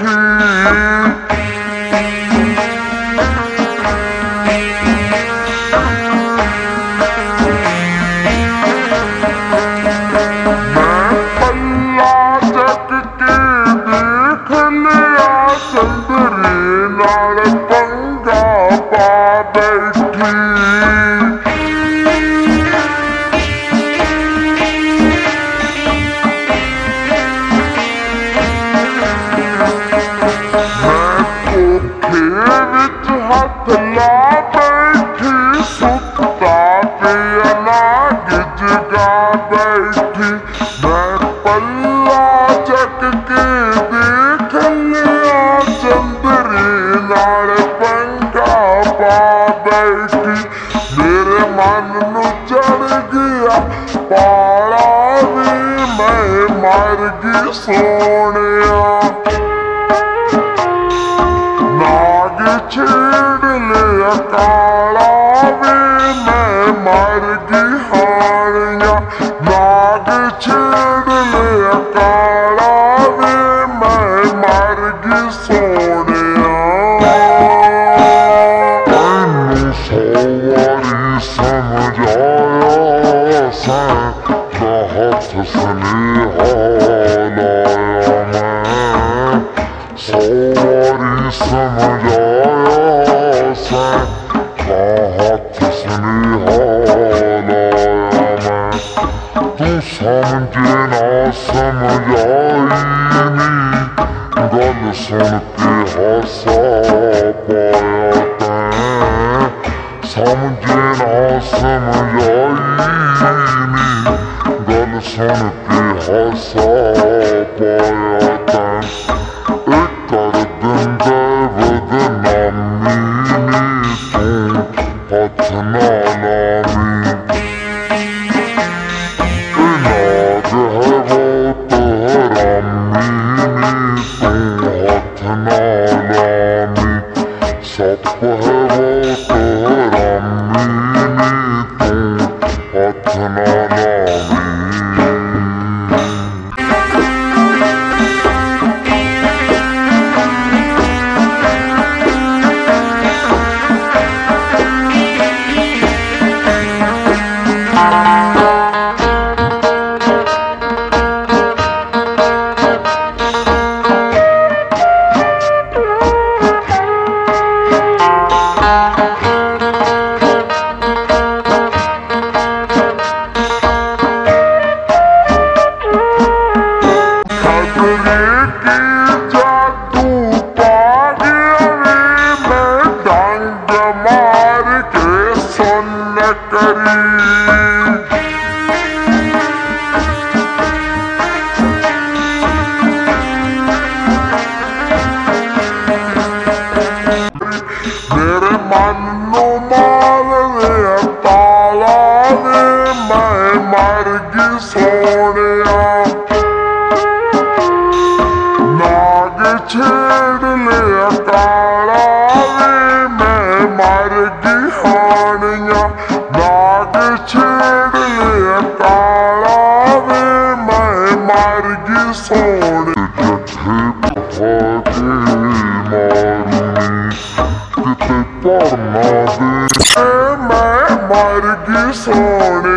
ਹੱਥ ਲਾ ਬੈਠੀ ਸੁੱਤਾ ਪਿਆ ਲਾਗ ਜਗਾ ਬੈਠੀ ਮੈਂ ਪੱਲਾ ਚੱਕ ਕੇ ਦੇਖ ਲਿਆ ਚੰਦਰੇ ਨਾਲ ਪੰਗਾ ਪਾ ਬੈਠੀ ਮੇਰੇ ਮਨ ਨੂੰ ਚੜ ਗਿਆ ਪਾਲਾ ਵੀ ਮੈਂ ਮਰ ਗਈ ਸੋਹਣਿਆ ਨਾਗ ਛੇੜ ਲਿਆ ਕਾਲਾ ਵੇ ਮੈਂ ਮਰ ਗਈ ਹਾਣੀਆਂ ਨਾਗ ਛੇੜ ਲਿਆ ਕਾਲਾ ਵੇ ਮੈਂ ਮਰ ਗਈ ਸੋਹਣਿਆ ਮੈਨੂੰ 100 ਵਾਰੀ ਸਮਝਾਇਆ ਸੈਂ ਦਾ ਹੱਥ ਸੁਨੇਹਾ ਲਾਇਆ ਮੈਂ 100 ਵਾਰੀ ਸਮਝਾਇਆ ਸੈਂ ਦਾ ਹੱਥ ਸੁਨੇਹਾ ਲਾਇਆ ਮੈਂ ਤੂੰ ਸਮਝੇ ਨਾ ਸਮਝਾਈ ਨੀ ਗੱਲ ਸੁਣ ਕੇ ਹਾਸਾ ਪਾਇਆ ਤੈਂ ਸਮਝੇ ਨਾ ਸਮਝਾਈ ਨੀ ਗੱਲ ਸੁਣ ਕੇ ਹਾਸਾ ਪਾਇਆ ਤੈਂ ਕਰ ਦਿੰਦਾ ਬਦਨਾਮੀ ਨੀ ਤੂੰ ਹੱਥ ਨਾ ਲਾਵੀਂ ਨਾਗ ਹੈ ਬਹੁਤ ਹਰਾਮੀ ਨੀ ਤੂੰ ਹੱਥ ਨਾ ਲਾਵੀਂ ਸੱਪ ਹੈ ਬਹੁਤ ਹਰਾਮੀ ਨੀ ਤੂੰ ਹੱਥ ਨਾ ਲਾਵੀਂ ਮੇਰੇ ਮਨ ਨੂੰ ਮਾਰ ਲਿਆ ਤਾਲਾ ਵੇ ਮੈਂ ਮਰ ਗਈ ਸੋਹਣਿਆ ਨਾਗ ਛੇੜ ਲਿਆ ਕਾਲਾ ਵੇ ਮੈਂ ਮਰ ਗਈ ਹਾਣੀਆਂ ਨਾਗ ਛੇੜ ਲਿਆ ਕਾਲਾ ਵੇ ਮੈਂ ਮਰ ਗਈ ਸੋਹਣੇ ਜੱਥੇ ਪਾ ਕੇ ਮਾਰੂੰਗੀ ਕਿਤੇ ਪਰਨਾ ਦੇ ਮੈਂ ਮਰ ਗਈ ਸੋਹਣੇ